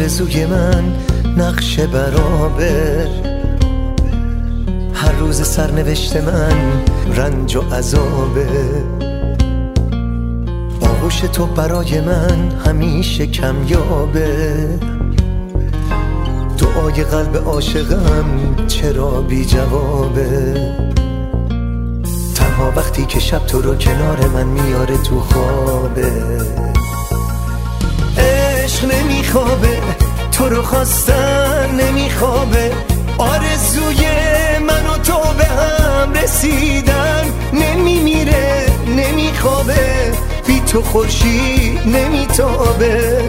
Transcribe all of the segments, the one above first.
آرزوی من نقش برابر. هر روز سرنوشت من رنج و عذابه. آغوش تو برای من همیشه کمیابه. دعای قلب عاشقم چرا بی جوابه. تنها وقتی که شب تو رو کنار من میاره تو خوابه. عشق نمیخوابه، تو رو خواستن نمیخوابه. آرزوی من و تو به هم رسیدن نمیمیره نمیخوابه. بی تو خورشید نمیتابه.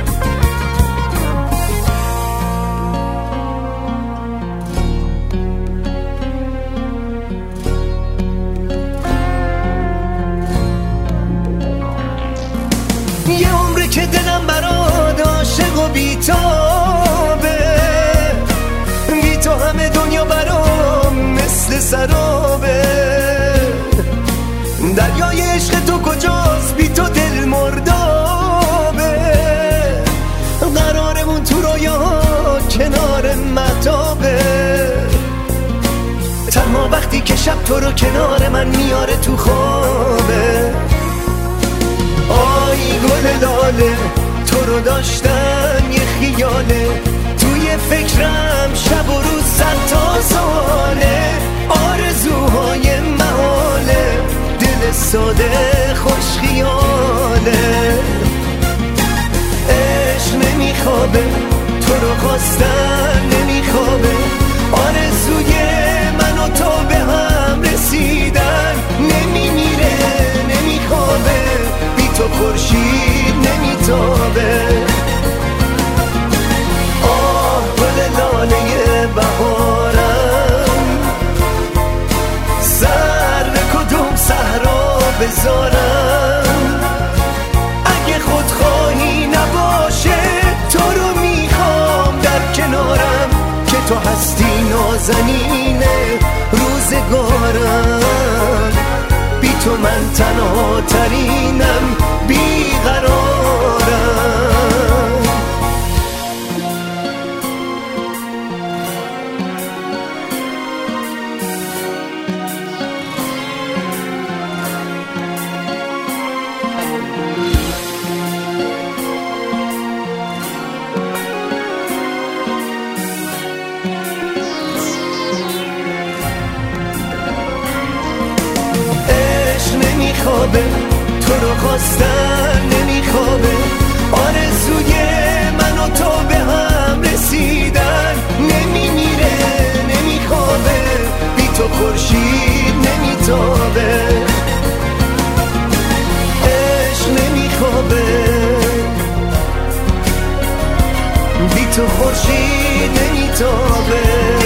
یه عمره که دلم برات عاشق و بیتابه. بی تو همه دنیا برام مثل سرابه. دریای عشق تو کجاست؟ بی تو دل مردابه. قرارمون تو رویاها کنار مهتابه. تنها وقتی که شب تو رو کنار من میاره تو خوابه. آی گل لاله تو رو داشتن یه خیاله. توی فکرم شب و روز 100 تا ساله. آرزوهای محاله، دل ساده خوش خیاله. عشق نمیخوابه، تو رو خواستن نمیخوابه. آرزوی من و تو به هم رسیدن نمیمیره نمیخوابه. بی تو خورشید نمیتابه. آه گل لاله بهارم، سر به کدوم صحرا بذارم. اگه خودخواهی نباشه تو رو میخوام در کنارم. که تو هستی نازنین روزگارم. بی تو من تنها ترینم بیقرارم. نمیخوابه، تو رو خواستن نمیخوابه. آرزوی من و تو به هم رسیدن نمیمیره نمیخوابه. بی تو خورشید نمیتابه. عشق نمیخوابه، بی تو خورشید نمیتابه.